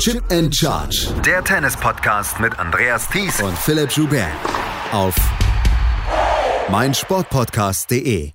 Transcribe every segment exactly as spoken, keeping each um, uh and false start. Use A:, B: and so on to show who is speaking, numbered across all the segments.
A: Chip and Charge.
B: Der Tennis-Podcast mit Andreas Thies
A: und Philipp Joubert. Auf meinsportpodcast punkt de.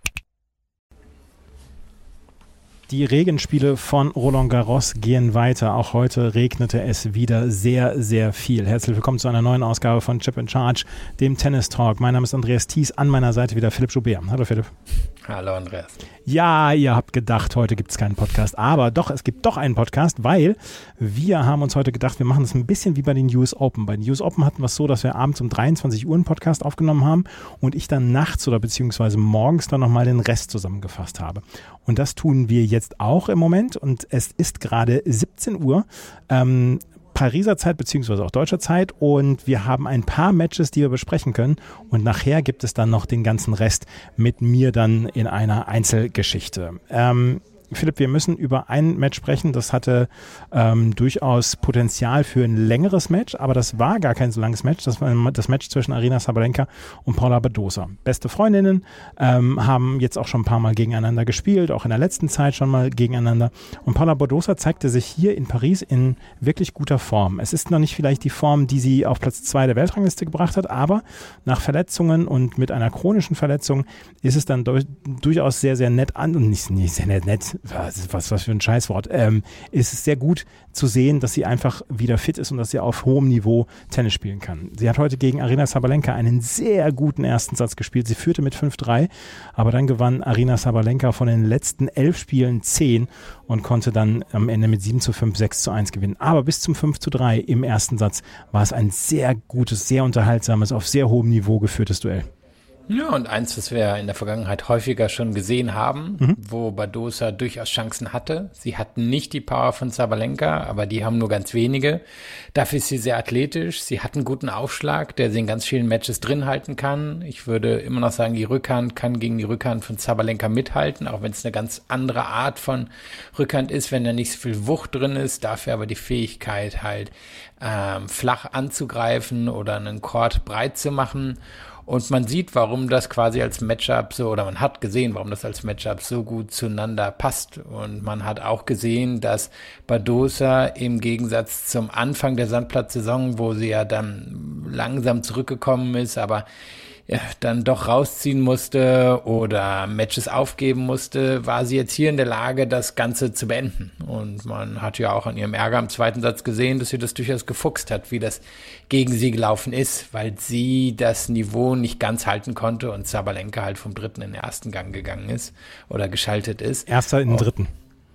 C: Die Regenspiele von Roland Garros gehen weiter. Auch heute regnete es wieder sehr, sehr viel. Herzlich willkommen zu einer neuen Ausgabe von Chip and Charge, dem Tennis Talk. Mein Name ist Andreas Thies, an meiner Seite wieder Philipp Joubert. Hallo Philipp.
D: Hallo Andreas.
C: Ja, ihr habt gedacht, heute gibt es keinen Podcast, aber doch, es gibt doch einen Podcast, weil wir haben uns heute gedacht, wir machen es ein bisschen wie bei den U S Open. Bei den U S Open hatten wir es so, dass wir abends um dreiundzwanzig Uhr einen Podcast aufgenommen haben und ich dann nachts oder beziehungsweise morgens dann nochmal den Rest zusammengefasst habe. Und das tun wir jetzt auch im Moment und es ist gerade siebzehn Uhr. Ähm, Pariser Zeit beziehungsweise auch deutscher Zeit und wir haben ein paar Matches, die wir besprechen können und nachher gibt es dann noch den ganzen Rest mit mir dann in einer Einzelgeschichte. Ähm, Philipp, wir müssen über ein Match sprechen, das hatte ähm, durchaus Potenzial für ein längeres Match, aber das war gar kein so langes Match, das war das Match zwischen Aryna Sabalenka und Paula Badosa. Beste Freundinnen, ähm, haben jetzt auch schon ein paar Mal gegeneinander gespielt, auch in der letzten Zeit schon mal gegeneinander und Paula Badosa zeigte sich hier in Paris in wirklich guter Form. Es ist noch nicht vielleicht die Form, die sie auf Platz zwei der Weltrangliste gebracht hat, aber nach Verletzungen und mit einer chronischen Verletzung ist es dann durch, durchaus sehr, sehr nett an und nicht, nicht sehr nett, nett Was, was, was für ein Scheißwort, ähm, ist es sehr gut zu sehen, dass sie einfach wieder fit ist und dass sie auf hohem Niveau Tennis spielen kann. Sie hat heute gegen Aryna Sabalenka einen sehr guten ersten Satz gespielt. Sie führte mit fünf drei, aber dann gewann Aryna Sabalenka von den letzten elf Spielen zehn und konnte dann am Ende mit sieben zu fünf, sechs zu eins gewinnen. Aber bis zum fünf zu drei im ersten Satz war es ein sehr gutes, sehr unterhaltsames, auf sehr hohem Niveau geführtes Duell.
D: Ja, und eins, was wir in der Vergangenheit häufiger schon gesehen haben, mhm. wo Badosa durchaus Chancen hatte. Sie hatten nicht die Power von Sabalenka, aber die haben nur ganz wenige. Dafür ist sie sehr athletisch. Sie hat einen guten Aufschlag, der sie in ganz vielen Matches drin halten kann. Ich würde immer noch sagen, die Rückhand kann gegen die Rückhand von Sabalenka mithalten, auch wenn es eine ganz andere Art von Rückhand ist, wenn da nicht so viel Wucht drin ist. Dafür aber die Fähigkeit halt ähm, flach anzugreifen oder einen Court breit zu machen. Und man sieht, warum das quasi als Matchup so, oder man hat gesehen, warum das als Matchup so gut zueinander passt. Und man hat auch gesehen, dass Badosa im Gegensatz zum Anfang der Sandplatzsaison, wo sie ja dann langsam zurückgekommen ist, aber ja, dann doch rausziehen musste oder Matches aufgeben musste, war sie jetzt hier in der Lage, das Ganze zu beenden. Und man hat ja auch an ihrem Ärger im zweiten Satz gesehen, dass sie das durchaus gefuchst hat, wie das gegen sie gelaufen ist, weil sie das Niveau nicht ganz halten konnte und Sabalenka halt vom dritten in den ersten Gang gegangen ist oder geschaltet ist.
C: Erster in den dritten.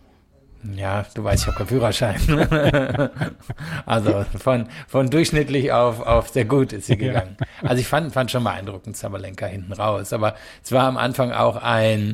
D: Ja, du weißt, ich habe keinen Führerschein. Also von von durchschnittlich auf auf sehr gut ist sie gegangen. Ja. Also ich fand fand schon beeindruckend Sabalenka hinten raus, aber es war am Anfang auch ein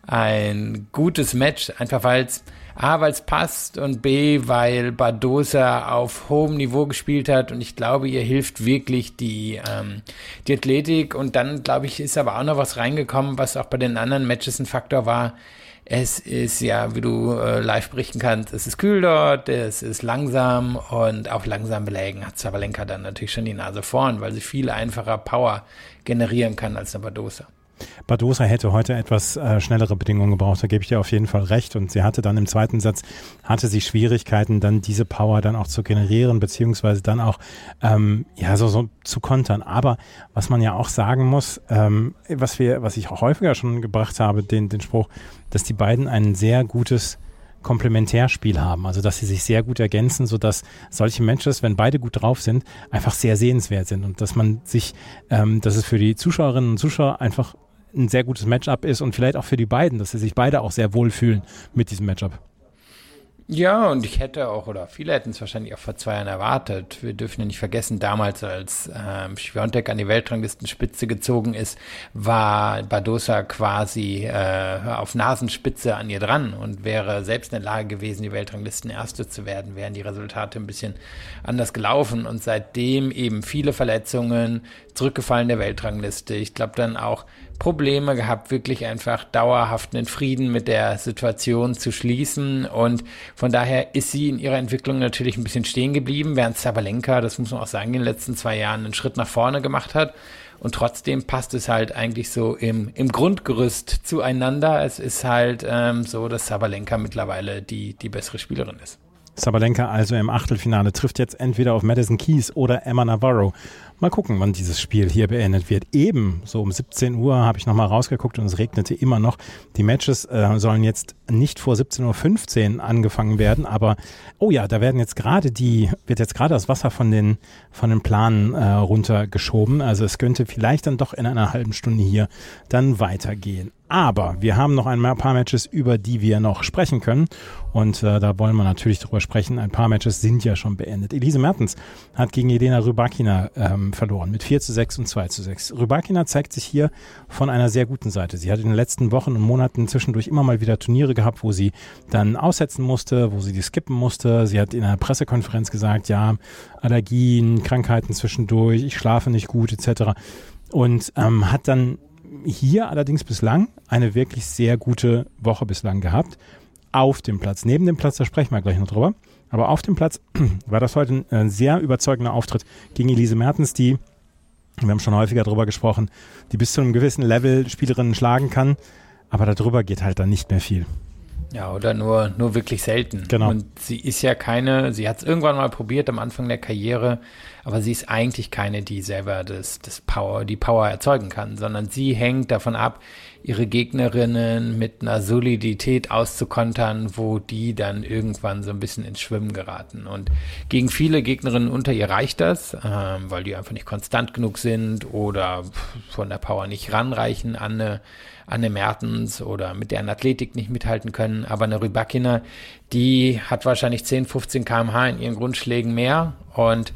D: ein gutes Match, einfach weil es A, weil es passt und B, weil Badosa auf hohem Niveau gespielt hat und ich glaube, ihr hilft wirklich die ähm, die Athletik und dann, glaube ich, ist aber auch noch was reingekommen, was auch bei den anderen Matches ein Faktor war. Es ist ja, wie du äh, live berichten kannst, es ist kühl dort, es ist langsam und auf langsamen Belägen hat Sabalenka dann natürlich schon die Nase vorn, weil sie viel einfacher Power generieren kann als eine Badosa.
C: Badosa hätte heute etwas äh, schnellere Bedingungen gebraucht, da gebe ich dir auf jeden Fall recht und sie hatte dann im zweiten Satz, hatte sie Schwierigkeiten, dann diese Power dann auch zu generieren, beziehungsweise dann auch ähm, ja so, so zu kontern, aber was man ja auch sagen muss, ähm, was wir, was ich auch häufiger schon gebracht habe, den, den Spruch, dass die beiden ein sehr gutes Komplementärspiel haben, also dass sie sich sehr gut ergänzen, sodass solche Matches, wenn beide gut drauf sind, einfach sehr sehenswert sind und dass man sich, ähm, dass es für die Zuschauerinnen und Zuschauer einfach ein sehr gutes Matchup ist und vielleicht auch für die beiden, dass sie sich beide auch sehr wohl fühlen mit diesem Matchup.
D: Ja, und ich hätte auch, oder viele hätten es wahrscheinlich auch vor zwei Jahren erwartet. Wir dürfen ja nicht vergessen, damals, als ähm, Świątek an die Weltranglistenspitze gezogen ist, war Badosa quasi äh, auf Nasenspitze an ihr dran und wäre selbst in der Lage gewesen, die Weltranglistenerste zu werden, wären die Resultate ein bisschen anders gelaufen. Und seitdem eben viele Verletzungen, zurückgefallen der Weltrangliste. Ich glaube dann auch Probleme gehabt, wirklich einfach dauerhaft einen Frieden mit der Situation zu schließen und von daher ist sie in ihrer Entwicklung natürlich ein bisschen stehen geblieben, während Sabalenka, das muss man auch sagen, in den letzten zwei Jahren einen Schritt nach vorne gemacht hat und trotzdem passt es halt eigentlich so im, im Grundgerüst zueinander. Es ist halt ähm, so, dass Sabalenka mittlerweile die, die bessere Spielerin ist.
C: Sabalenka also im Achtelfinale, trifft jetzt entweder auf Madison Keys oder Emma Navarro. Mal gucken, wann dieses Spiel hier beendet wird. Eben, so um siebzehn Uhr habe ich nochmal rausgeguckt und es regnete immer noch. Die Matches äh, sollen jetzt nicht vor siebzehn Uhr fünfzehn angefangen werden, aber oh ja, da werden jetzt gerade die, wird jetzt gerade das Wasser von den, von den Planen äh, runtergeschoben. Also es könnte vielleicht dann doch in einer halben Stunde hier dann weitergehen. Aber wir haben noch ein paar Matches, über die wir noch sprechen können. Und äh, da wollen wir natürlich drüber sprechen. Ein paar Matches sind ja schon beendet. Elise Mertens hat gegen Jelena Rybakina ähm, verloren mit vier zu sechs und zwei zu sechs. Rybakina zeigt sich hier von einer sehr guten Seite. Sie hat in den letzten Wochen und Monaten zwischendurch immer mal wieder Turniere gehabt, wo sie dann aussetzen musste, wo sie die skippen musste. Sie hat in einer Pressekonferenz gesagt, ja, Allergien, Krankheiten zwischendurch, ich schlafe nicht gut et cetera. Und ähm, hat dann hier allerdings bislang eine wirklich sehr gute Woche bislang gehabt. Auf dem Platz, neben dem Platz, da sprechen wir gleich noch drüber, aber auf dem Platz war das heute ein sehr überzeugender Auftritt gegen Elise Mertens, die, wir haben schon häufiger drüber gesprochen, die bis zu einem gewissen Level Spielerinnen schlagen kann, aber darüber geht halt dann nicht mehr viel.
D: Ja, oder nur, nur wirklich selten.
C: Genau.
D: Und sie ist ja keine, sie hat es irgendwann mal probiert am Anfang der Karriere, aber sie ist eigentlich keine, die selber das, das Power, die Power erzeugen kann, sondern sie hängt davon ab, ihre Gegnerinnen mit einer Solidität auszukontern, wo die dann irgendwann so ein bisschen ins Schwimmen geraten. Und gegen viele Gegnerinnen unter ihr reicht das, ähm, weil die einfach nicht konstant genug sind oder von der Power nicht ranreichen an eine Anne Mertens oder mit deren Athletik nicht mithalten können, aber eine Rybakina, die hat wahrscheinlich zehn, fünfzehn Kilometer pro Stunde in ihren Grundschlägen mehr und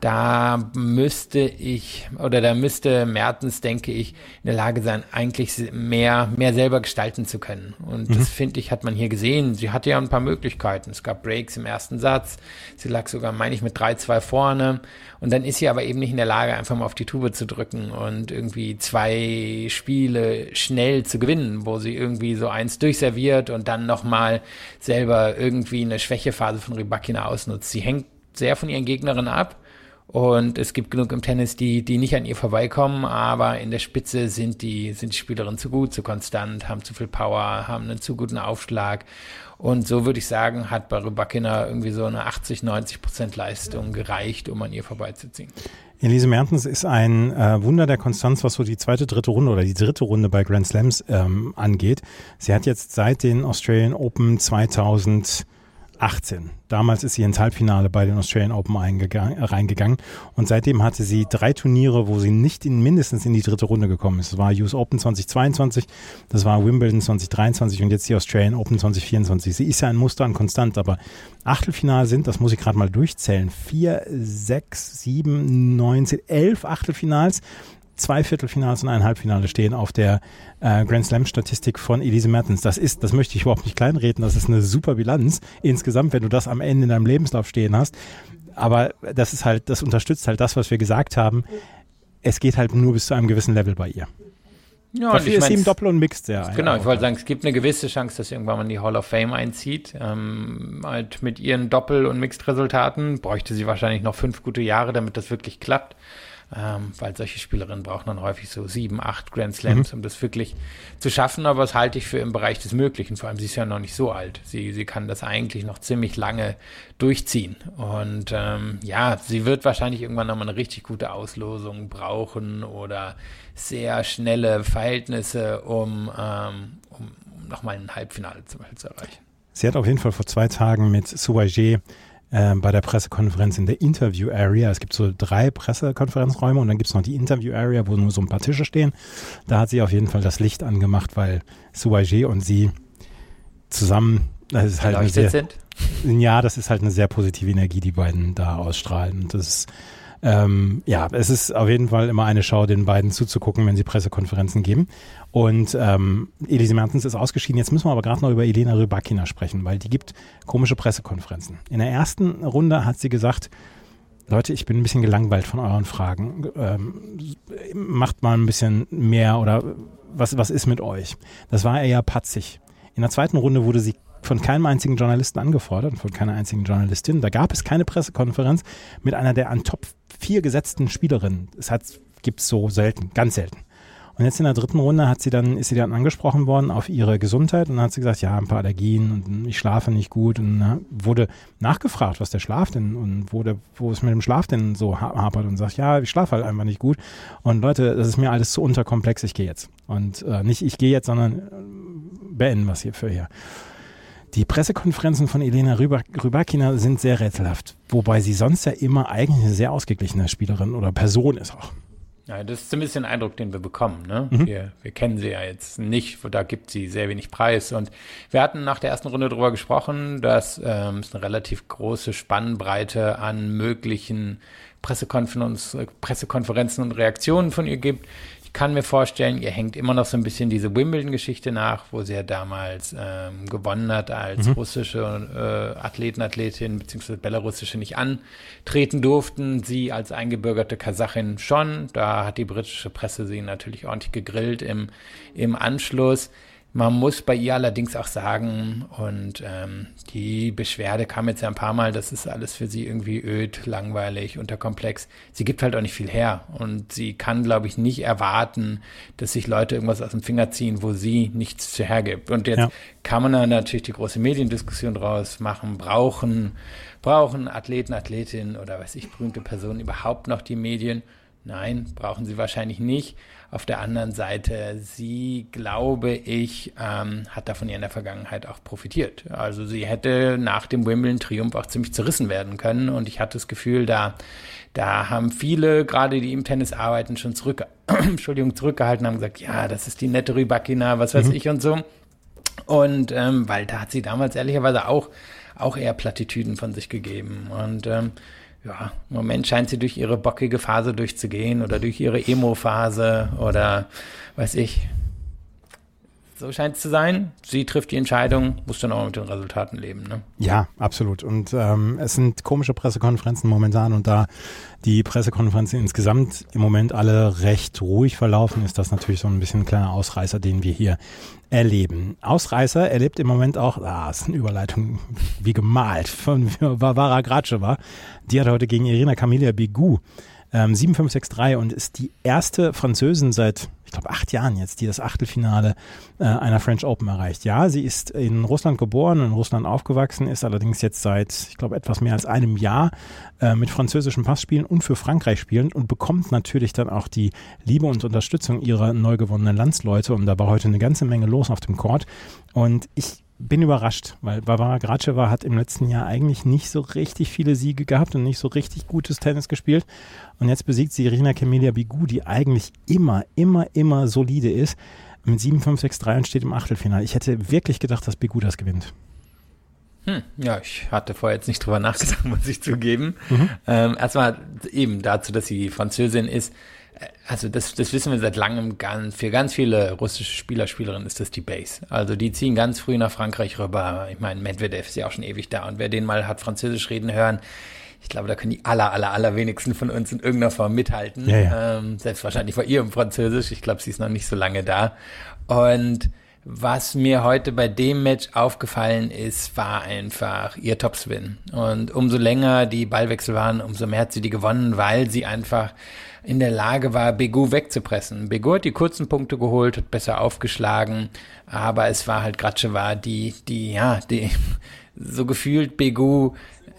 D: da müsste ich, oder da müsste Mertens, denke ich, in der Lage sein, eigentlich mehr, mehr selber gestalten zu können. Und mhm. das, finde ich, hat man hier gesehen. Sie hatte ja ein paar Möglichkeiten. Es gab Breaks im ersten Satz. Sie lag sogar, meine ich, mit drei zwei vorne. Und dann ist sie aber eben nicht in der Lage, einfach mal auf die Tube zu drücken und irgendwie zwei Spiele schnell zu gewinnen, wo sie irgendwie so eins durchserviert und dann nochmal selber irgendwie eine Schwächephase von Rybakina ausnutzt. Sie hängt sehr von ihren Gegnerinnen ab. Und es gibt genug im Tennis, die, die nicht an ihr vorbeikommen, aber in der Spitze sind die, sind die Spielerinnen zu gut, zu konstant, haben zu viel Power, haben einen zu guten Aufschlag. Und so würde ich sagen, hat bei Rybakina irgendwie so eine achtzig, neunzig Prozent Leistung gereicht, um an ihr vorbeizuziehen.
C: Elise Mertens ist ein äh, Wunder der Konstanz, was so die zweite, dritte Runde oder die dritte Runde bei Grand Slams ähm, angeht. Sie hat jetzt seit den Australian Open zweitausendachtzehn, damals ist sie ins Halbfinale bei den Australian Open reingegangen und seitdem hatte sie drei Turniere, wo sie nicht in, mindestens in die dritte Runde gekommen ist. Das war U S Open zweitausendzweiundzwanzig, das war Wimbledon zweitausenddreiundzwanzig und jetzt die Australian Open zweitausendvierundzwanzig. Sie ist ja ein Muster an konstant, aber Achtelfinale sind, das muss ich gerade mal durchzählen, vier, sechs, sieben, neun, zehn, elf Achtelfinals. Zwei Viertelfinals und ein Halbfinale stehen auf der äh, Grand Slam Statistik von Elise Mertens. Das ist, das möchte ich überhaupt nicht kleinreden, das ist eine super Bilanz insgesamt, wenn du das am Ende in deinem Lebenslauf stehen hast. Aber das ist halt, das unterstützt halt das, was wir gesagt haben. Es geht halt nur bis zu einem gewissen Level bei ihr.
D: Ja,
C: Dafür ist sie im Doppel und Mixed sehr.
D: Genau, ich wollte sagen, es gibt eine gewisse Chance, dass sie irgendwann mal in die Hall of Fame einzieht. Ähm, halt mit ihren Doppel- und Mixed-Resultaten bräuchte sie wahrscheinlich noch fünf gute Jahre, damit das wirklich klappt. Ähm, weil solche Spielerinnen brauchen dann häufig so sieben, acht Grand Slams, mhm. um das wirklich zu schaffen, aber das halte ich für im Bereich des Möglichen, vor allem sie ist ja noch nicht so alt, sie, sie kann das eigentlich noch ziemlich lange durchziehen und ähm, ja, sie wird wahrscheinlich irgendwann nochmal eine richtig gute Auslosung brauchen oder sehr schnelle Verhältnisse, um, ähm, um, um nochmal ein Halbfinale zum Beispiel zu erreichen.
C: Sie hat auf jeden Fall vor zwei Tagen mit Suwaje Äh, bei der Pressekonferenz in der Interview Area. Es gibt so drei Pressekonferenzräume und dann gibt es noch die Interview Area, wo nur so ein paar Tische stehen. Da hat sie auf jeden Fall das Licht angemacht, weil Suwaje und sie zusammen, das ist halt eine sehr,
D: sind?
C: Ja, das ist halt eine sehr positive Energie, die beiden da ausstrahlen. Und das ist Ähm, ja, es ist auf jeden Fall immer eine Schau, den beiden zuzugucken, wenn sie Pressekonferenzen geben. Und ähm, Elise Mertens ist ausgeschieden. Jetzt müssen wir aber gerade noch über Jelena Rybakina sprechen, weil die gibt komische Pressekonferenzen. In der ersten Runde hat sie gesagt, Leute, ich bin ein bisschen gelangweilt von euren Fragen. Ähm, macht mal ein bisschen mehr oder was, was ist mit euch? Das war eher patzig. In der zweiten Runde wurde sie von keinem einzigen Journalisten angefordert, von keiner einzigen Journalistin. Da gab es keine Pressekonferenz mit einer der an Top vier gesetzten Spielerinnen. Das gibt es so selten, ganz selten. Und Und jetzt in der dritten Runde hat sie dann, ist sie dann angesprochen worden auf ihre Gesundheit und dann hat sie gesagt, ja, ein paar Allergien und ich schlafe nicht gut und na, wurde nachgefragt, was der Schlaf denn und wo, der, wo es mit dem Schlaf denn so hapert und sagt, ja, ich schlafe halt einfach nicht gut und Leute, das ist mir alles zu unterkomplex, ich gehe jetzt. Und äh, nicht ich gehe jetzt, sondern äh, beenden wir es hier für hier. Die Pressekonferenzen von Elena Rybakina sind sehr rätselhaft, wobei sie sonst ja immer eigentlich eine sehr ausgeglichene Spielerin oder Person ist auch.
D: Ja, das ist zumindest ein Eindruck, den wir bekommen. Ne?
C: Mhm.
D: Wir, wir kennen sie ja jetzt nicht, da gibt sie sehr wenig Preis. Und wir hatten nach der ersten Runde darüber gesprochen, dass ähm, es eine relativ große Spannbreite an möglichen Pressekonferenz, Pressekonferenzen und Reaktionen von ihr gibt. Ich kann mir vorstellen, ihr hängt immer noch so ein bisschen diese Wimbledon-Geschichte nach, wo sie ja damals ähm, gewonnen hat, als mhm. russische äh, Athleten, Athletin bzw. belarussische nicht antreten durften. Sie als eingebürgerte Kasachin schon. Da hat die britische Presse sie natürlich ordentlich gegrillt im, im Anschluss. Man muss bei ihr allerdings auch sagen, und ähm, die Beschwerde kam jetzt ja ein paar Mal, das ist alles für sie irgendwie öd, langweilig, unterkomplex. Sie gibt halt auch nicht viel her und sie kann, glaube ich, nicht erwarten, dass sich Leute irgendwas aus dem Finger ziehen, wo sie nichts zu hergibt. Und jetzt ja. kann man da natürlich die große Mediendiskussion draus machen, brauchen, brauchen Athleten, Athletinnen oder weiß ich, berühmte Personen überhaupt noch die Medien? Nein, brauchen sie wahrscheinlich nicht. Auf der anderen Seite, sie, glaube ich, ähm, hat davon in der Vergangenheit auch profitiert. Also sie hätte nach dem Wimbledon-Triumph auch ziemlich zerrissen werden können und ich hatte das Gefühl, da, da haben viele, gerade die im Tennis arbeiten, schon zurück, Entschuldigung, zurückgehalten, haben gesagt, ja, das ist die nette Rybakina, was weiß mhm. ich und so. Und ähm, weil da hat sie damals ehrlicherweise auch, auch eher Plattitüden von sich gegeben und ähm, ja, im Moment scheint sie durch ihre bockige Phase durchzugehen oder durch ihre Emo-Phase oder weiß ich. So scheint es zu sein. Sie trifft die Entscheidung, muss dann auch mit den Resultaten leben. Ne?
C: Ja, absolut. Und ähm, es sind komische Pressekonferenzen momentan und da die Pressekonferenzen insgesamt im Moment alle recht ruhig verlaufen, ist das natürlich so ein bisschen ein kleiner Ausreißer, den wir hier erleben. Ausreißer erlebt im Moment auch, ah, das ist eine Überleitung wie gemalt, von Varvara Gracheva. Die hat heute gegen Irina Camelia Begu ähm, sieben fünf sechs drei und ist die erste Französin seit, ich glaube, acht Jahren jetzt, die das Achtelfinale äh, einer French Open erreicht. Ja, sie ist in Russland geboren, in Russland aufgewachsen, ist allerdings jetzt seit, ich glaube, etwas mehr als einem Jahr äh, mit französischem Pass spielen und für Frankreich spielend und bekommt natürlich dann auch die Liebe und Unterstützung ihrer neu gewonnenen Landsleute. Und da war heute eine ganze Menge los auf dem Court. Und ich bin überrascht, weil Varvara Gracheva hat im letzten Jahr eigentlich nicht so richtig viele Siege gehabt und nicht so richtig gutes Tennis gespielt. Und jetzt besiegt sie Irina Camelia Begu, die eigentlich immer, immer, immer solide ist, mit sieben fünf sechs drei und steht im Achtelfinale. Ich hätte wirklich gedacht, dass Begu das gewinnt.
D: Hm, ja, ich hatte vorher jetzt nicht drüber nachgedacht, muss ich zugeben. Mhm. Ähm, erstmal eben dazu, dass sie Französin ist. Also das, das wissen wir seit langem, ganz, für ganz viele russische Spieler, Spielerinnen ist das die Base. Also die ziehen ganz früh nach Frankreich rüber. Ich meine, Medvedev ist ja auch schon ewig da und wer den mal hat Französisch reden hören, ich glaube, da können die aller, aller, aller wenigsten von uns in irgendeiner Form mithalten. Ja, ja. Ähm, selbst wahrscheinlich vor ihrem Französisch. Ich glaube, sie ist noch nicht so lange da. Und was mir heute bei dem Match aufgefallen ist, war einfach ihr Topspin. Und umso länger die Ballwechsel waren, umso mehr hat sie die gewonnen, weil sie einfach in der Lage war, Begu wegzupressen. Begu hat die kurzen Punkte geholt, hat besser aufgeschlagen, aber es war halt Gracheva, die, die, ja, die so gefühlt Begu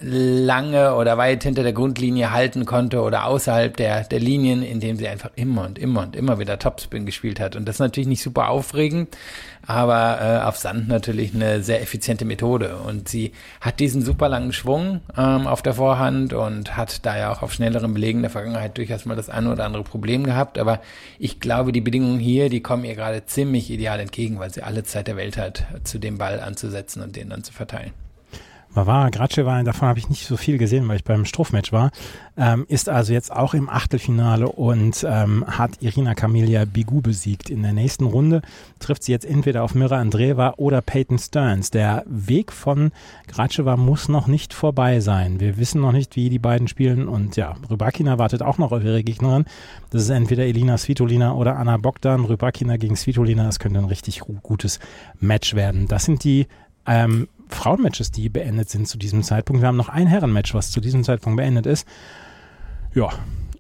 D: lange oder weit hinter der Grundlinie halten konnte oder außerhalb der, der Linien, indem sie einfach immer und immer und immer wieder Topspin gespielt hat. Und das ist natürlich nicht super aufregend, aber äh, auf Sand natürlich eine sehr effiziente Methode. Und sie hat diesen super langen Schwung ähm, auf der Vorhand und hat da ja auch auf schnelleren Belegen in der Vergangenheit durchaus mal das eine oder andere Problem gehabt. Aber ich glaube, die Bedingungen hier, die kommen ihr gerade ziemlich ideal entgegen, weil sie alle Zeit der Welt hat, zu dem Ball anzusetzen und den dann zu verteilen.
C: Varvara Gracheva, davon habe ich nicht so viel gesehen, weil ich beim Struff-Match war, ähm, ist also jetzt auch im Achtelfinale und ähm, hat Irina Camelia Begu besiegt. In der nächsten Runde trifft sie jetzt entweder auf Mira Andreeva oder Peyton Stearns. Der Weg von Gracheva muss noch nicht vorbei sein. Wir wissen noch nicht, wie die beiden spielen und ja, Rybakina wartet auch noch auf ihre Gegnerin. Das ist entweder Elina Svitolina oder Anna Bogdan. Rybakina gegen Svitolina, das könnte ein richtig gutes Match werden. Das sind die ähm, Frauenmatches, die beendet sind zu diesem Zeitpunkt. Wir haben noch ein Herrenmatch, was zu diesem Zeitpunkt beendet ist. Ja,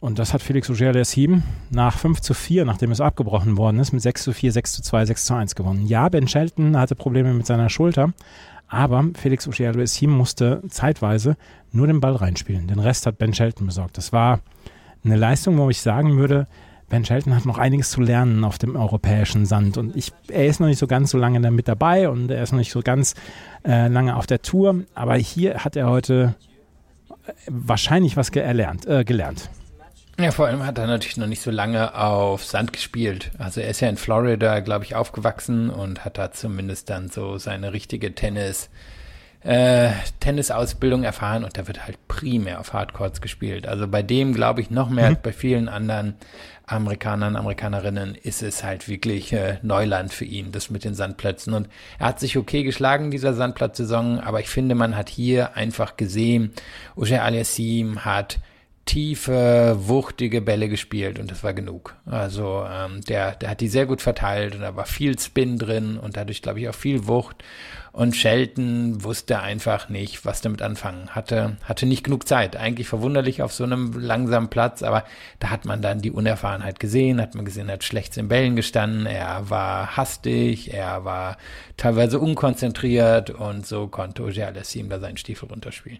C: Und das hat Felix Auger-Aliassime nach fünf zu vier, nachdem es abgebrochen worden ist, mit sechs zu vier, sechs zu zwei, sechs zu eins gewonnen. Ja, Ben Shelton hatte Probleme mit seiner Schulter, aber Felix Auger-Aliassime musste zeitweise nur den Ball reinspielen. Den Rest hat Ben Shelton besorgt. Das war eine Leistung, wo ich sagen würde, Ben Shelton hat noch einiges zu lernen auf dem europäischen Sand. Und ich, er ist noch nicht so ganz so lange mit dabei und er ist noch nicht so ganz äh, lange auf der Tour. Aber hier hat er heute wahrscheinlich was gelernt, äh, gelernt.
D: Ja, vor allem hat er natürlich noch nicht so lange auf Sand gespielt. Also er ist ja in Florida, glaube ich, aufgewachsen und hat da zumindest dann so seine richtige Tennis, äh, Tennisausbildung erfahren und da wird halt primär auf Hardcourts gespielt. Also bei dem, glaube ich, noch mehr mhm. als bei vielen anderen Amerikanern, Amerikanerinnen ist es halt wirklich äh, Neuland für ihn, das mit den Sandplätzen. Und er hat sich okay geschlagen, dieser Sandplatzsaison, aber ich finde, man hat hier einfach gesehen, Auger-Aliassime hat tiefe, wuchtige Bälle gespielt und das war genug. Also ähm, der, der hat die sehr gut verteilt und da war viel Spin drin und dadurch, glaube ich, auch viel Wucht. Und Shelton wusste einfach nicht, was damit anfangen. Hatte, hatte nicht genug Zeit. Eigentlich verwunderlich auf so einem langsamen Platz, aber da hat man dann die Unerfahrenheit gesehen, hat man gesehen, er hat schlecht in Bällen gestanden, er war hastig, er war teilweise unkonzentriert und so konnte Auger-Aliassime da seinen Stiefel runterspielen.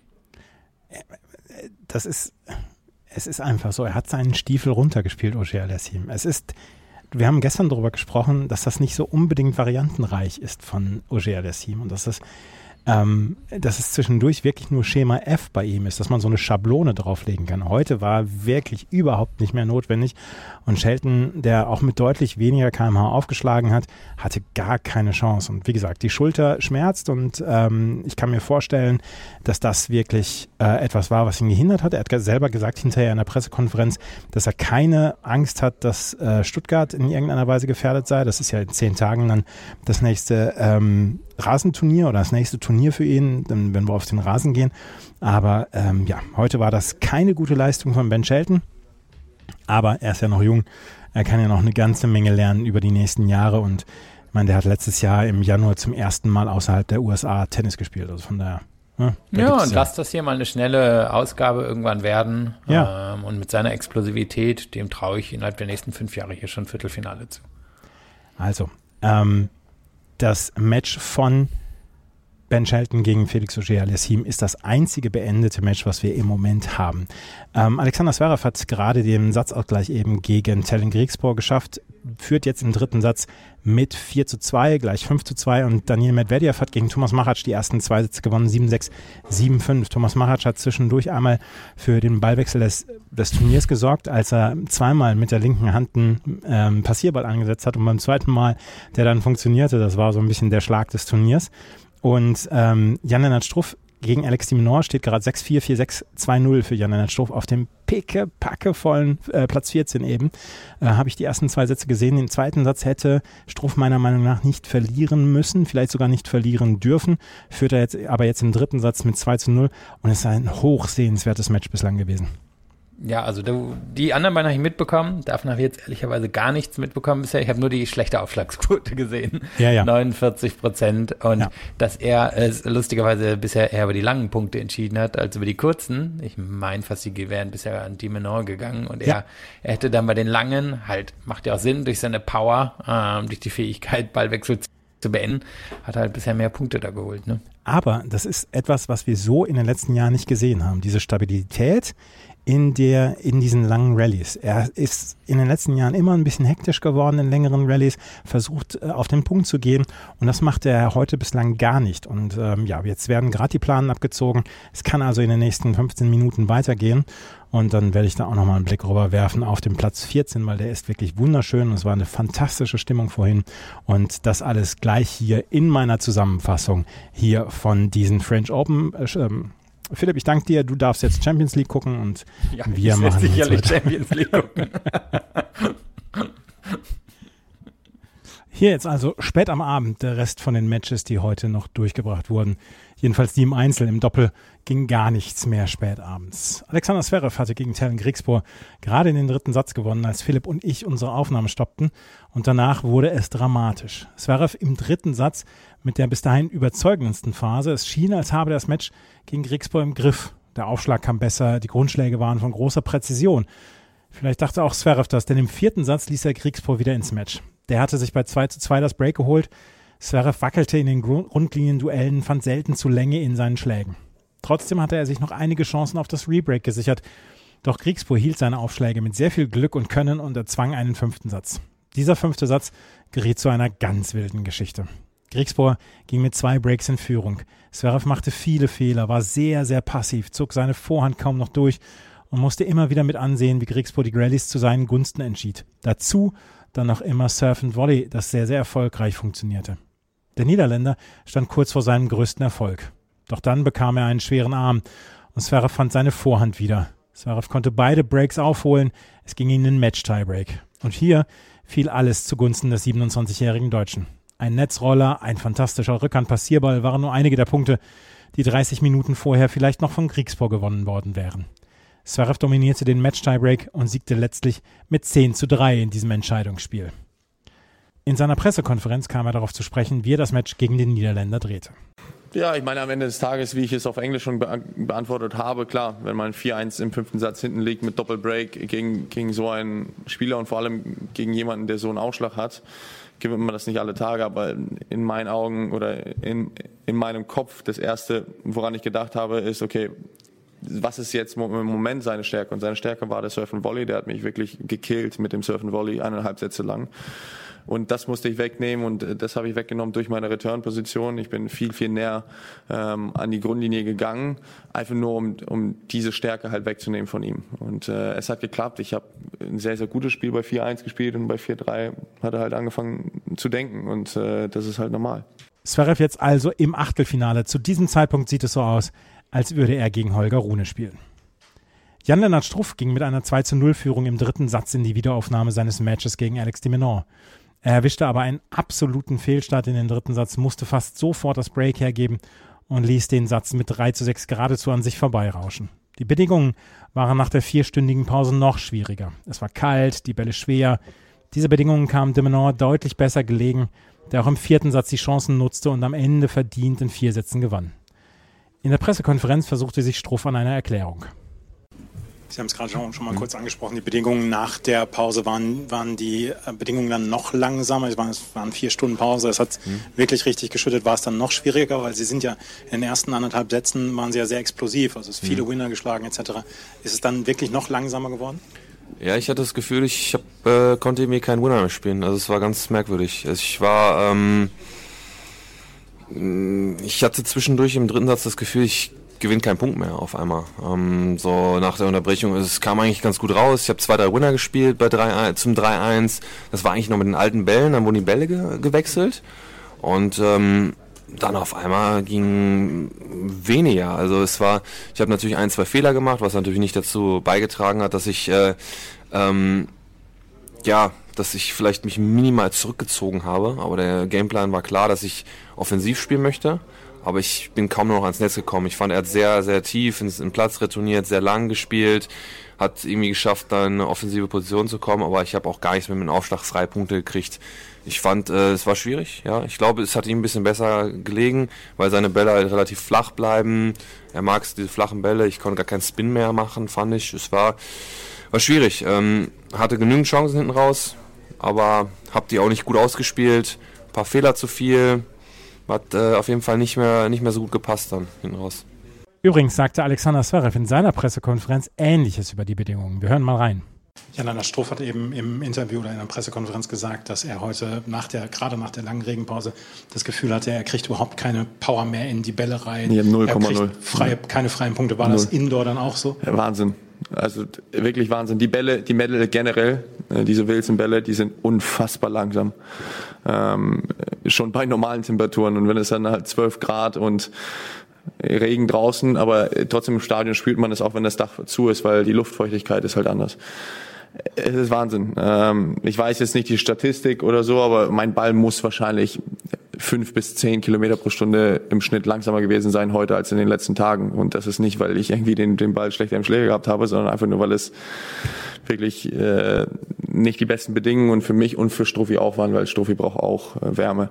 C: Das ist, es ist einfach so, er hat seinen Stiefel runtergespielt, Auger-Aliassime. Es ist, wir haben gestern darüber gesprochen, dass das nicht so unbedingt variantenreich ist von Auger-Aliassime und dass das, ähm, dass es zwischendurch wirklich nur Schema F bei ihm ist, dass man so eine Schablone drauflegen kann. Heute war wirklich überhaupt nicht mehr notwendig und Shelton, der auch mit deutlich weniger Kilometer pro Stunde aufgeschlagen hat, hatte gar keine Chance. Und wie gesagt, die Schulter schmerzt und ähm, ich kann mir vorstellen, dass das wirklich äh, etwas war, was ihn gehindert hat. Er hat selber gesagt hinterher in der Pressekonferenz, dass er keine Angst hat, dass äh, Stuttgart in irgendeiner Weise gefährdet sei. Das ist ja in zehn Tagen dann das nächste ähm, Rasenturnier oder das nächste Turnier für ihn, dann, wenn wir auf den Rasen gehen. Aber ähm, ja, heute war das keine gute Leistung von Ben Shelton. Aber er ist ja noch jung. Er kann ja noch eine ganze Menge lernen über die nächsten Jahre. Und ich meine, der hat letztes Jahr im Januar zum ersten Mal außerhalb der U S A Tennis gespielt. Also von daher. Ja, da
D: ja und ja. Lass das hier mal eine schnelle Ausgabe irgendwann werden.
C: Ja.
D: Ähm, und mit seiner Explosivität, dem traue ich innerhalb der nächsten fünf Jahre hier schon Viertelfinale zu.
C: Also, ähm, das Match von Ben Shelton gegen Felix Auger-Aliassime ist das einzige beendete Match, was wir im Moment haben. Ähm, Alexander Zverev hat gerade den Satzausgleich eben gegen Tellin Griekspoor geschafft, führt jetzt im dritten Satz mit vier zu zwei, gleich fünf zu zwei und Daniil Medvedev hat gegen Thomas Machac die ersten zwei Sätze gewonnen, sieben sechs, sieben fünf. Thomas Machac hat zwischendurch einmal für den Ballwechsel des, des Turniers gesorgt, als er zweimal mit der linken Hand einen ähm, Passierball angesetzt hat und beim zweiten Mal, der dann funktionierte, das war so ein bisschen der Schlag des Turniers. Und ähm, Jan-Lennart Struff gegen Alex de Minaur steht gerade sechs vier, vier sechs, zwei null für Jan-Lennart Struff auf dem pickepackevollen äh, Platz vierzehn eben. Äh, habe ich die ersten zwei Sätze gesehen. Den zweiten Satz hätte Struff meiner Meinung nach nicht verlieren müssen, vielleicht sogar nicht verlieren dürfen. Führt er jetzt aber jetzt im dritten Satz mit zwei zu null und es ist ein hochsehenswertes Match bislang gewesen.
D: Ja, also du, die anderen beiden habe ich mitbekommen. Davon habe ich jetzt ehrlicherweise gar nichts mitbekommen bisher. Ich habe nur die schlechte Aufschlagsquote gesehen.
C: Ja, ja.
D: neunundvierzig Prozent. Und
C: ja.
D: dass er es lustigerweise bisher eher über die langen Punkte entschieden hat, als über die kurzen. Ich meine fast, die wären bisher an de Minaur gegangen. Und
C: ja.
D: er, er hätte dann bei den langen, halt, macht ja auch Sinn, durch seine Power, ähm, durch die Fähigkeit, Ballwechsel zu beenden, hat halt bisher mehr Punkte da geholt, ne?
C: Aber das ist etwas, was wir so in den letzten Jahren nicht gesehen haben. Diese Stabilität in der, in diesen langen Rallyes. Er ist in den letzten Jahren immer ein bisschen hektisch geworden in längeren Rallyes, versucht äh, auf den Punkt zu gehen und das macht er heute bislang gar nicht. Und ähm, ja, jetzt werden gerade die Planen abgezogen. Es kann also in den nächsten fünfzehn Minuten weitergehen und dann werde ich da auch nochmal einen Blick rüber werfen auf den Platz vierzehn, weil der ist wirklich wunderschön und es war eine fantastische Stimmung vorhin und das alles gleich hier in meiner Zusammenfassung hier von diesen French Open. Äh, ähm, Philipp, ich danke dir. Du darfst jetzt Champions League gucken und
D: ja,
C: wir machen
D: sicherlich Champions League gucken.
C: Hier jetzt also spät am Abend der Rest von den Matches, die heute noch durchgebracht wurden. Jedenfalls die im Einzel, im Doppel ging gar nichts mehr spät abends. Alexander Zverev hatte gegen Tellin Griekspoor gerade in den dritten Satz gewonnen, als Philipp und ich unsere Aufnahme stoppten und danach wurde es dramatisch. Zverev im dritten Satz mit der bis dahin überzeugendsten Phase. Es schien, als habe er das Match gegen Griekspoor im Griff. Der Aufschlag kam besser, die Grundschläge waren von großer Präzision. Vielleicht dachte auch Zverev das, denn im vierten Satz ließ er Griegspoor wieder ins Match. Der hatte sich bei zwei zu zwei das Break geholt. Zverev wackelte in den Grundlinienduellen, fand selten zu Länge in seinen Schlägen. Trotzdem hatte er sich noch einige Chancen auf das Rebreak gesichert. Doch Griegspoor hielt seine Aufschläge mit sehr viel Glück und Können und erzwang einen fünften Satz. Dieser fünfte Satz geriet zu einer ganz wilden Geschichte. Griegspoor ging mit zwei Breaks in Führung. Zverev machte viele Fehler, war sehr, sehr passiv, zog seine Vorhand kaum noch durch und musste immer wieder mit ansehen, wie Griegspoor die Rallyes zu seinen Gunsten entschied. Dazu dann noch immer Surf and Volley, das sehr, sehr erfolgreich funktionierte. Der Niederländer stand kurz vor seinem größten Erfolg. Doch dann bekam er einen schweren Arm und Zverev fand seine Vorhand wieder. Zverev konnte beide Breaks aufholen, es ging in den Match-Tiebreak. Und hier fiel alles zugunsten des siebenundzwanzigjährigen Deutschen. Ein Netzroller, ein fantastischer Rückhandpassierball waren nur einige der Punkte, die dreißig Minuten vorher vielleicht noch von Griegspoor gewonnen worden wären. Zverev dominierte den Match-Tiebreak und siegte letztlich mit zehn zu drei in diesem Entscheidungsspiel. In seiner Pressekonferenz kam er darauf zu sprechen, wie er das Match gegen den Niederländer drehte.
E: Ja, ich meine, am Ende des Tages, wie ich es auf Englisch schon be- beantwortet habe, klar, wenn man vier eins im fünften Satz hinten liegt mit Doppelbreak gegen, gegen so einen Spieler und vor allem gegen jemanden, der so einen Ausschlag hat, gewinnt man das nicht alle Tage, aber in meinen Augen oder in, in meinem Kopf, das Erste, woran ich gedacht habe, ist, okay, was ist jetzt im Moment seine Stärke? Und seine Stärke war der Surf and Volley, der hat mich wirklich gekillt mit dem Surf and Volley, eineinhalb Sätze lang. Und das musste ich wegnehmen und das habe ich weggenommen durch meine Return-Position. Ich bin viel, viel näher ähm, an die Grundlinie gegangen, einfach nur um, um diese Stärke halt wegzunehmen von ihm. Und äh, es hat geklappt. Ich habe ein sehr, sehr gutes Spiel bei vier eins gespielt und bei vier drei hat er halt angefangen zu denken und äh, das ist halt normal.
C: Zverev jetzt also im Achtelfinale. Zu diesem Zeitpunkt sieht es so aus, als würde er gegen Holger Rune spielen. Jan-Lennart Struff ging mit einer zwei zu null Führung im dritten Satz in die Wiederaufnahme seines Matches gegen Alex de Minaur. Er erwischte aber einen absoluten Fehlstart in den dritten Satz, musste fast sofort das Break hergeben und ließ den Satz mit drei zu sechs geradezu an sich vorbeirauschen. Die Bedingungen waren nach der vierstündigen Pause noch schwieriger. Es war kalt, die Bälle schwer. Diese Bedingungen kamen de Minaur deutlich besser gelegen, der auch im vierten Satz die Chancen nutzte und am Ende verdient in vier Sätzen gewann. In der Pressekonferenz versuchte sich Struff an einer Erklärung.
F: Sie haben es gerade schon, schon mal mhm. kurz angesprochen, die Bedingungen nach der Pause waren, waren die Bedingungen dann noch langsamer, es waren, es waren vier Stunden Pause, es hat mhm. wirklich richtig geschüttet, war es dann noch schwieriger, weil Sie sind ja in den ersten anderthalb Sätzen waren Sie ja sehr explosiv, also es viele mhm. Winner geschlagen et cetera. Ist es dann wirklich noch langsamer geworden?
G: Ja, ich hatte das Gefühl, ich hab, äh, konnte irgendwie keinen Winner mehr spielen, also es war ganz merkwürdig. Ich war, ähm, ich hatte zwischendurch im dritten Satz das Gefühl, ich gewinnt keinen Punkt mehr auf einmal. Ähm, so nach der Unterbrechung, es kam eigentlich ganz gut raus. Ich habe zwei, drei Winner gespielt bei drei, zum drei eins. Das war eigentlich noch mit den alten Bällen, dann wurden die Bälle ge- gewechselt. Und ähm, dann auf einmal ging weniger. Also es war, ich habe natürlich ein, zwei Fehler gemacht, was natürlich nicht dazu beigetragen hat, dass ich äh, ähm, ja, dass ich vielleicht mich minimal zurückgezogen habe. Aber der Gameplan war klar, dass ich offensiv spielen möchte. Aber ich bin kaum noch ans Netz gekommen. Ich fand, er hat sehr, sehr tief ins, in den Platz retourniert, sehr lang gespielt, hat irgendwie geschafft, da in eine offensive Position zu kommen, aber ich habe auch gar nichts mehr mit dem Aufschlag frei Punkte gekriegt. Ich fand, äh, es war schwierig, ja. Ich glaube, es hat ihm ein bisschen besser gelegen, weil seine Bälle halt relativ flach bleiben. Er mag diese flachen Bälle. Ich konnte gar keinen Spin mehr machen, fand ich. Es war, war schwierig. Ähm, hatte genügend Chancen hinten raus, aber hab die auch nicht gut ausgespielt. Ein paar Fehler zu viel. Hat äh, auf jeden Fall nicht mehr, nicht mehr so gut gepasst dann hinten raus.
C: Übrigens sagte Alexander Zverev in seiner Pressekonferenz Ähnliches über die Bedingungen. Wir hören mal rein.
F: Jan-Lennart Struff hat eben im Interview oder in der Pressekonferenz gesagt, dass er heute nach der, gerade nach der langen Regenpause das Gefühl hatte, er kriegt überhaupt keine Power mehr in die Bälle rein.
E: Ja, null Komma null.
F: Freie, keine freien Punkte. War null. Das Indoor dann auch so?
E: Ja, Wahnsinn. Also wirklich Wahnsinn. Die Bälle, die Bälle generell, äh, diese Wilson-Bälle, die sind unfassbar langsam. Ähm, schon bei normalen Temperaturen. Und wenn es dann halt zwölf Grad und Regen draußen, aber trotzdem im Stadion spürt man es auch, wenn das Dach zu ist, weil die Luftfeuchtigkeit ist halt anders. Es ist Wahnsinn. Ähm, ich weiß jetzt nicht die Statistik oder so, aber mein Ball muss wahrscheinlich fünf bis zehn Kilometer pro Stunde im Schnitt langsamer gewesen sein heute als in den letzten Tagen. Und das ist nicht, weil ich irgendwie den, den Ball schlechter im Schläger gehabt habe, sondern einfach nur, weil es wirklich äh, nicht die besten Bedingungen für mich und für Struffi auch waren, weil Struffi braucht auch äh, Wärme.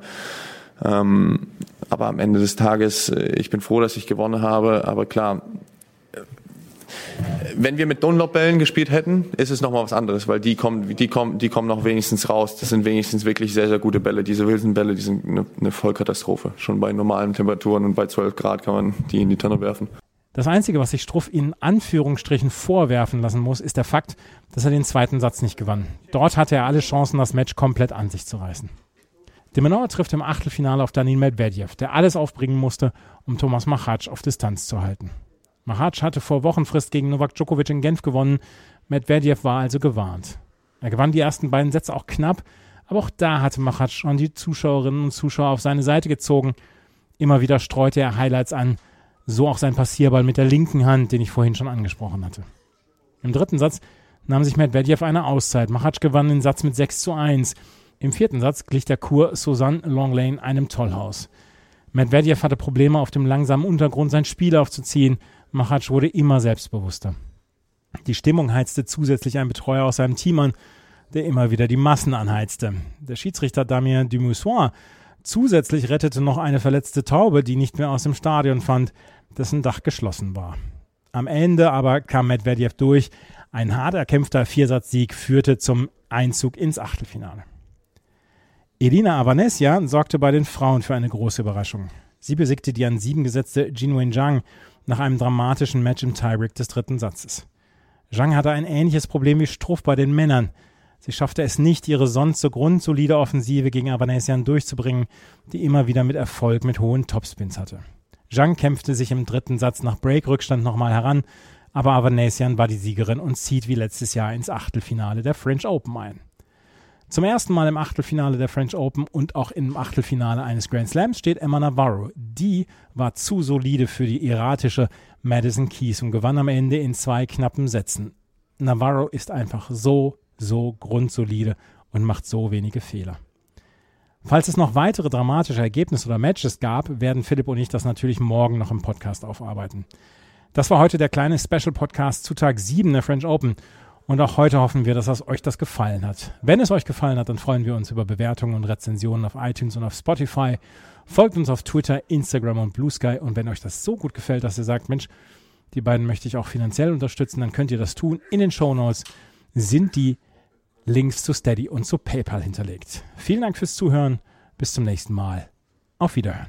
E: Ähm, aber am Ende des Tages, äh, ich bin froh, dass ich gewonnen habe, aber klar, wenn wir mit Dunlop-Bällen gespielt hätten, ist es nochmal was anderes, weil die kommen, die kommen, die kommen noch wenigstens raus. Das sind wenigstens wirklich sehr, sehr gute Bälle. Diese wilden Bälle, die sind eine, eine Vollkatastrophe. Schon bei normalen Temperaturen und bei zwölf Grad kann man die in die Tonne werfen.
C: Das Einzige, was sich Struff in Anführungsstrichen vorwerfen lassen muss, ist der Fakt, dass er den zweiten Satz nicht gewann. Dort hatte er alle Chancen, das Match komplett an sich zu reißen. De Minaur trifft im Achtelfinale auf Daniil Medvedev, der alles aufbringen musste, um Thomas Machac auf Distanz zu halten. Machac hatte vor Wochenfrist gegen Novak Djokovic in Genf gewonnen, Medvedev war also gewarnt. Er gewann die ersten beiden Sätze auch knapp, aber auch da hatte Machac schon die Zuschauerinnen und Zuschauer auf seine Seite gezogen. Immer wieder streute er Highlights an, so auch sein Passierball mit der linken Hand, den ich vorhin schon angesprochen hatte. Im dritten Satz nahm sich Medvedev eine Auszeit. Machac gewann den Satz mit sechs zu eins. Im vierten Satz glich der Kur Suzanne Longlane einem Tollhaus. Medvedev hatte Probleme, auf dem langsamen Untergrund sein Spiel aufzuziehen. Machac wurde immer selbstbewusster. Die Stimmung heizte zusätzlich ein Betreuer aus seinem Team an, der immer wieder die Massen anheizte. Der Schiedsrichter Damien Dumoussois zusätzlich rettete noch eine verletzte Taube, die nicht mehr aus dem Stadion fand, dessen Dach geschlossen war. Am Ende aber kam Medvedev durch. Ein hart erkämpfter Viersatzsieg führte zum Einzug ins Achtelfinale. Elina Avanesian sorgte bei den Frauen für eine große Überraschung. Sie besiegte die an sieben gesetzte Jinwen Zhang nach einem dramatischen Match im Tiebreak des dritten Satzes. Zhang hatte ein ähnliches Problem wie Struff bei den Männern. Sie schaffte es nicht, ihre sonst so grundsolide Offensive gegen Avanesian durchzubringen, die immer wieder mit Erfolg mit hohen Topspins hatte. Zhang kämpfte sich im dritten Satz nach Break-Rückstand nochmal heran, aber Avanesian war die Siegerin und zieht wie letztes Jahr ins Achtelfinale der French Open ein. Zum ersten Mal im Achtelfinale der French Open und auch im Achtelfinale eines Grand Slams steht Emma Navarro. Die war zu solide für die iratische Madison Keys und gewann am Ende in zwei knappen Sätzen. Navarro ist einfach so, so grundsolide und macht so wenige Fehler. Falls es noch weitere dramatische Ergebnisse oder Matches gab, werden Philipp und ich das natürlich morgen noch im Podcast aufarbeiten. Das war heute der kleine Special-Podcast zu Tag sieben der French Open. Und auch heute hoffen wir, dass das euch das gefallen hat. Wenn es euch gefallen hat, dann freuen wir uns über Bewertungen und Rezensionen auf iTunes und auf Spotify. Folgt uns auf Twitter, Instagram und Blue Sky. Und wenn euch das so gut gefällt, dass ihr sagt, Mensch, die beiden möchte ich auch finanziell unterstützen, dann könnt ihr das tun. In den Shownotes sind die Links zu Steady und zu PayPal hinterlegt. Vielen Dank fürs Zuhören. Bis zum nächsten Mal. Auf Wiederhören.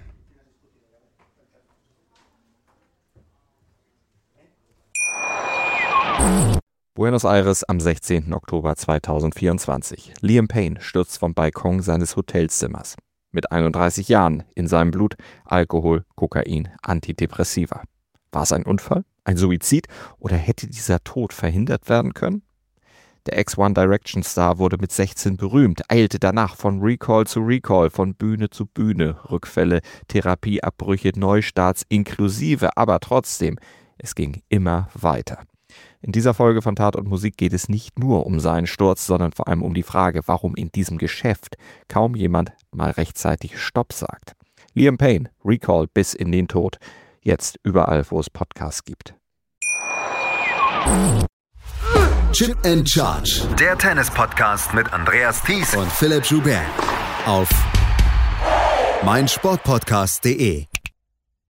H: Buenos Aires am sechzehnten Oktober zweitausendvierundzwanzig. Liam Payne stürzt vom Balkon seines Hotelzimmers. Mit einunddreißig Jahren, in seinem Blut Alkohol, Kokain, Antidepressiva. War es ein Unfall, ein Suizid oder hätte dieser Tod verhindert werden können? Der Ex-One Direction Star wurde mit sechzehn berühmt, eilte danach von Recall zu Recall, von Bühne zu Bühne, Rückfälle, Therapieabbrüche, Neustarts inklusive, aber trotzdem, es ging immer weiter. In dieser Folge von Tat und Musik geht es nicht nur um seinen Sturz, sondern vor allem um die Frage, warum in diesem Geschäft kaum jemand mal rechtzeitig Stopp sagt. Liam Payne, Recall bis in den Tod. Jetzt überall, wo es Podcasts gibt.
A: Chip and Charge.
B: Der Tennis-Podcast mit Andreas Thies
A: und Philipp Joubert auf meinsportpodcast punkt de.